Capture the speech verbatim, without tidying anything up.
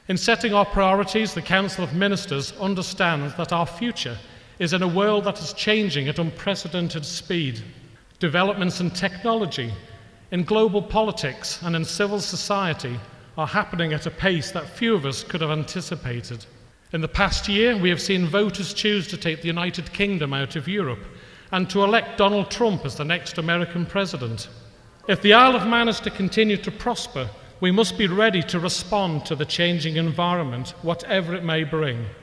In setting our priorities, the Council of Ministers understands that our future is in a world that is changing at unprecedented speed. Developments in technology, in global politics, and in civil society are happening at a pace that few of us could have anticipated. In the past year, we have seen voters choose to take the United Kingdom out of Europe and to elect Donald Trump as the next American president. If the Isle of Man is to continue to prosper, we must be ready to respond to the changing environment, whatever it may bring.